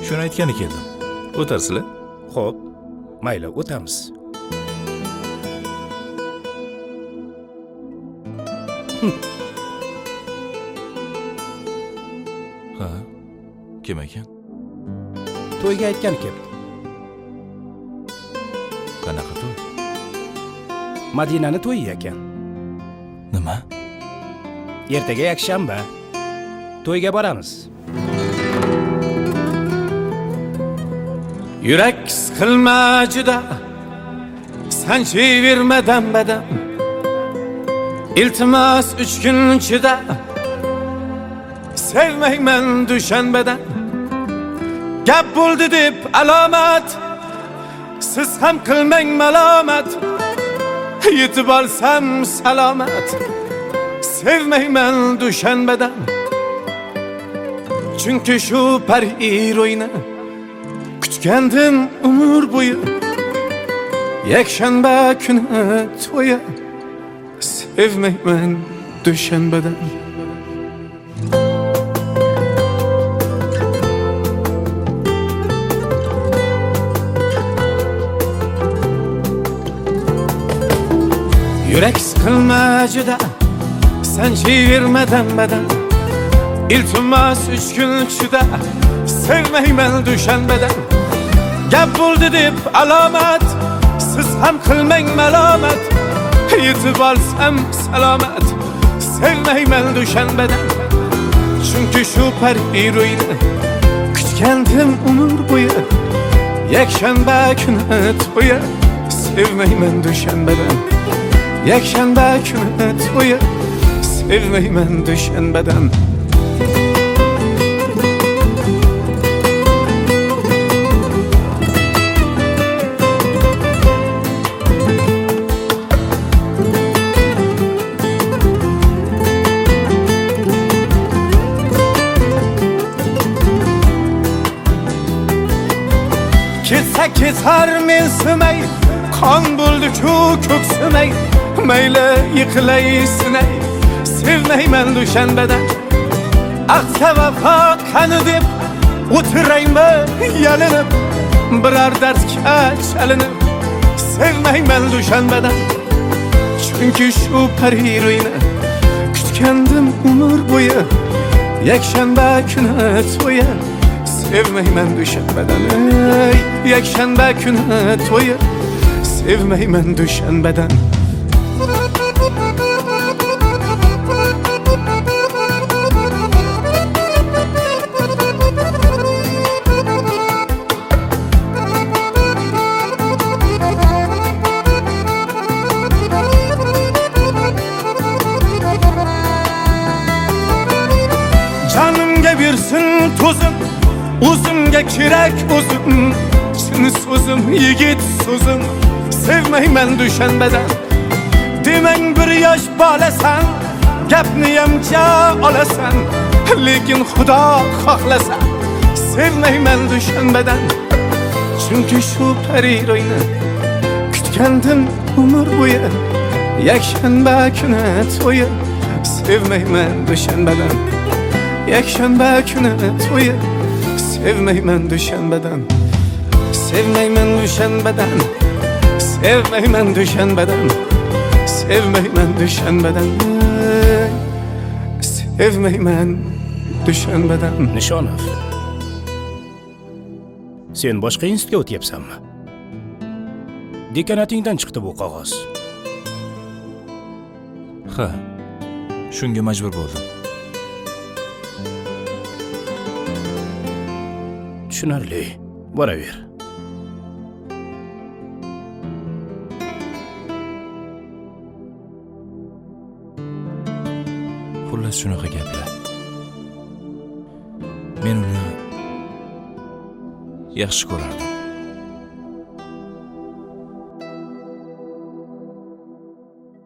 Shuni aytgani keldim. O'tarsizlar? Xo'p, mayli, o'tamiz. Ha. Kim ekan? To'yga aytgan keldi. Qanaqa to'y? Madinani to'yi ekan. Nima? Ertaga yakshanba. To'yga boramiz. Yurak siqilma juda, sanchiyvermadan badam. Iltimos 3 kun ichida sevmayman dushanbadan. Gap bo'ldi deb alomat, siz ham qilmang malomat. Yetib olsam salomat, sevmayman dushanbadan. Chunki shu pariroyni kutgandim umr bo'yi. Yakshanba kuni to'yi, sevmayman dushanbadan. Yurak siqilma juda, sanchiyvermadan badam. Iltimos 3 kun ichida sevmayman dushanbadan. Gap bo'ldi deb alomat, siz ham qilmang malomat. Yetib olsam salomat, sevmayman dushanbadan. Chunki shu pariroyni kutgandim umr bo'yi. Yakshanba kuni to'yi, sevmayman dushanbadan. Yakshanba kuni to'yi, sevmayman dushanbadan. Ketsa ketar mensimay, qon bo'ldi-ku ko'ksimay. Mayli yiqilay sinay, sevmayman dushanbadan. Aqsa vafo qani deb o'tiraymi yalinib, biror dardga chalinib, sevmayman dushanbadan. Chunki shu pariroyni kutgandim umr bo'yi. Yakshanba kuni to'yi, sevmayman dushanbadan. Yakshanba kuni to'yi, sevmayman dushanbadan. Canımga bersin to'zim, o'zimga kerak o'zim. Chin so'zim, yigit so'zim, sevmayman dushanbadan. Demang bir yosh bolasan, gapni yamcha olasan. Lekin Xudo xohlasa, sevmayman dushanbadan. Chunki shu pariroyni kutgandim umr bo'yi. Yakshanba kuni to'yi, sevmayman dushanbadan. Yakshanba kuni to'yi, sevmayman dushanbadan. Sevmayman dushanbadan. Sevmayman dushanbadan. Sevmayman dushanbadan. Sevmayman dushanbadan. Nishonov, sen boshqa institutga o'tyapsanmi? Dekanatingdan chiqdi bu qog'oz. Ha. Shunga majbur bo'ldim. Tushunarli. Boraver. Xullas shunaqa gaplar. Men uni yaxshi ko'rardim.